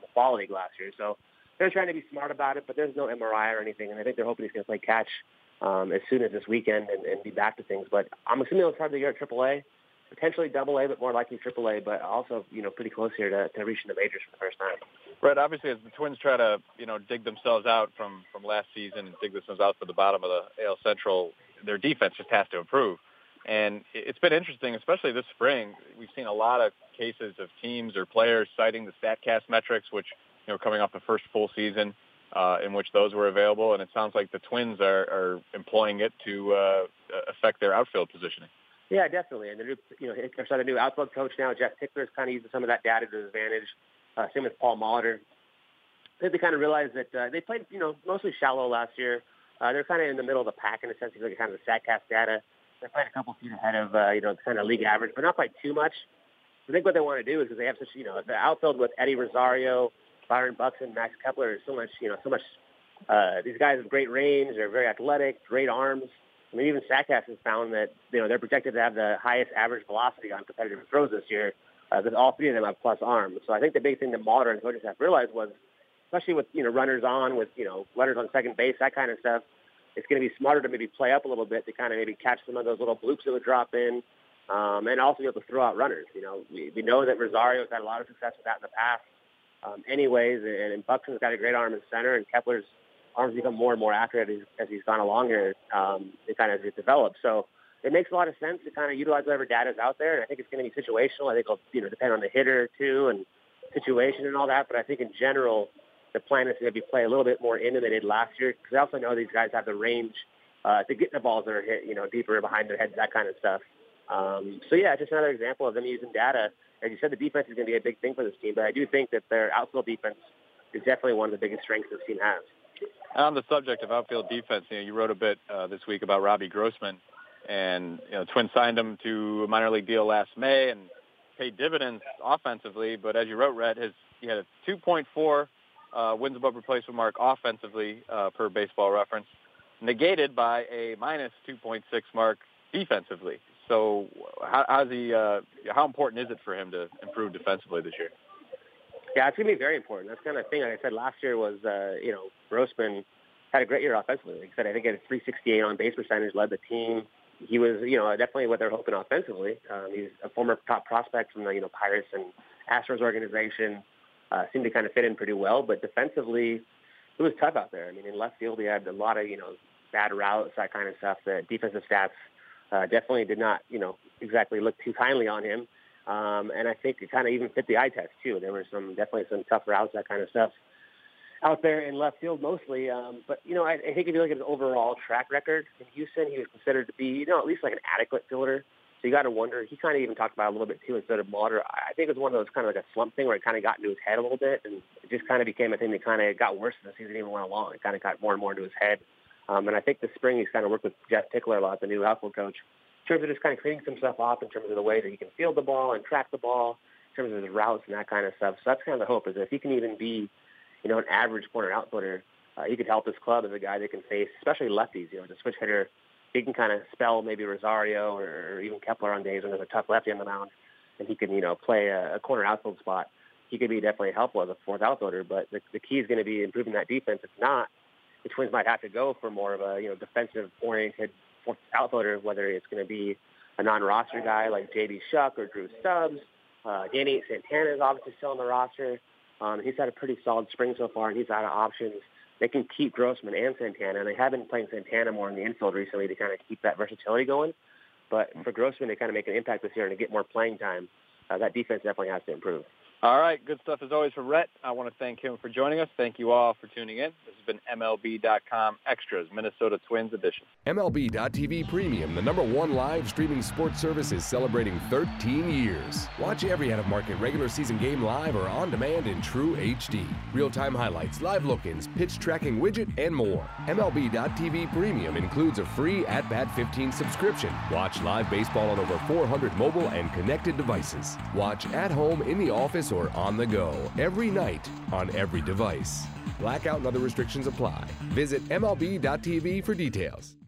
fall league last year. So they're trying to be smart about it, but there's no M R I or anything, and I think they're hoping he's going to play catch um, as soon as this weekend and, and be back to things. But I'm assuming he'll start the year at triple A, potentially double A, but more likely triple A, but also, you know, pretty close here to, to reaching the majors for the first time. Right, obviously, as the Twins try to, you know, dig themselves out from, from last season and dig themselves out for the bottom of the A L Central, their defense just has to improve. And it's been interesting, especially this spring. We've seen a lot of cases of teams or players citing the StatCast metrics, which, you know, coming off the first full season uh, in which those were available. And it sounds like the Twins are, are employing it to uh, affect their outfield positioning. Yeah, definitely. And they're, you know, they're starting a new outfield coach now. Jeff Tickler's kind of using some of that data to his advantage. Uh, same with Paul Molitor. I think they kind of realized that uh, they played, you know, mostly shallow last year. Uh, they're kind of in the middle of the pack in a sense. If you look at kind of the StatCast data, they're playing a couple feet ahead of, uh, you know, kind of league average, but not by too much. I think what they want to do is because they have such, you know, the outfield with Eddie Rosario, Byron Buxton, Max Kepler is so much, you know, so much. Uh, these guys have great range. They're very athletic, great arms. I mean, even StatCast has found that, you know, they're projected to have the highest average velocity on competitive throws this year uh, because all three of them have plus arms. So I think the big thing that Molitor and coaches have realized was, especially with, you know, runners on, with, you know, runners on second base, that kind of stuff, it's going to be smarter to maybe play up a little bit to kind of maybe catch some of those little bloops that would drop in, um, and also be able to throw out runners. You know, we, we know that Rosario's had a lot of success with that in the past um, anyways, and, and Buxton's got a great arm in center, and Kepler's arms become more and more accurate as, as he's gone along here, um, and kind of as it develops. So it makes a lot of sense to kind of utilize whatever data is out there, and I think it's going to be situational. I think it'll, you know, depend on the hitter, too, and situation and all that, but I think in general, the plan is to maybe play a little bit more into than they did last year, because I also know these guys have the range uh, to get the balls that are hit, you know, deeper behind their heads, that kind of stuff. Um, so, yeah, just another example of them using data. As you said, the defense is going to be a big thing for this team, but I do think that their outfield defense is definitely one of the biggest strengths this team has. On the subject of outfield defense, you know, you wrote a bit uh, this week about Robbie Grossman, and, you know, Twins signed him to a minor league deal last May and paid dividends offensively, but as you wrote, Rhett, his, he had a two point four Uh, wins above replacement mark offensively uh, per Baseball Reference, negated by a minus two point six mark defensively. So how, how's he, uh, how important is it for him to improve defensively this year? Yeah, it's going to be very important. That's kind of thing. Like I said, last year was, uh, you know, Grossman had a great year offensively. Like I said, I think he had a three sixty-eight on base percentage, led the team. He was, you know, definitely what they're hoping offensively. Um, he's a former top prospect from the, you know, Pirates and Astros organization. Uh, seemed to kind of fit in pretty well, but defensively, it was tough out there. I mean, in left field, he had a lot of, you know, bad routes, that kind of stuff. The defensive stats uh, definitely did not, you know, exactly look too kindly on him. Um, and I think it kind of even fit the eye test, too. There were some, definitely some tough routes, that kind of stuff out there in left field mostly. Um, but, you know, I, I think if you look at his overall track record in Houston, he was considered to be, you know, at least like an adequate fielder. So you got to wonder, he kind of even talked about it a little bit too instead of Molitor. I think it was one of those kind of like a slump thing where it kind of got into his head a little bit, and it just kind of became a thing that kind of got worse as the season even went along. It kind of got more and more into his head. Um, and I think this spring he's kind of worked with Jeff Tickler a lot, the new outfield coach, in terms of just kind of cleaning some stuff off in terms of the way that he can field the ball and track the ball, in terms of his routes and that kind of stuff. So that's kind of the hope, is that if he can even be, you know, an average corner outfielder, uh, he could help this club as a guy that can face, especially lefties, you know, as a switch hitter. He can kind of spell maybe Rosario or even Kepler on days when there's a tough lefty on the mound, and he can, you know, play a, a corner outfield spot. He could be definitely helpful as a fourth outfielder, but the, the key is going to be improving that defense. If not, the Twins might have to go for more of a, you know, defensive-oriented fourth outfielder, whether it's going to be a non-roster guy like J B Shuck or Drew Stubbs. Uh, Danny Santana is obviously still on the roster. Um, he's had a pretty solid spring so far, and he's out of options. They can keep Grossman and Santana, and they have been playing Santana more in the infield recently to kind of keep that versatility going. But for Grossman to kind of make an impact this year and to get more playing time, uh, that defense definitely has to improve. All right, good stuff as always from Rhett. I want to thank him for joining us. Thank you all for tuning in. This has been M L B dot com Extras, Minnesota Twins edition. M L B dot T V Premium, the number one live streaming sports service, is celebrating thirteen years. Watch every out-of-market regular season game live or on demand in true H D. Real-time highlights, live look-ins, pitch tracking widget, and more. M L B dot T V Premium includes a free At Bat fifteen subscription. Watch live baseball on over four hundred mobile and connected devices. Watch at home, in the office, or on the go every night on every device. Blackout and other restrictions apply. Visit M L B dot T V for details.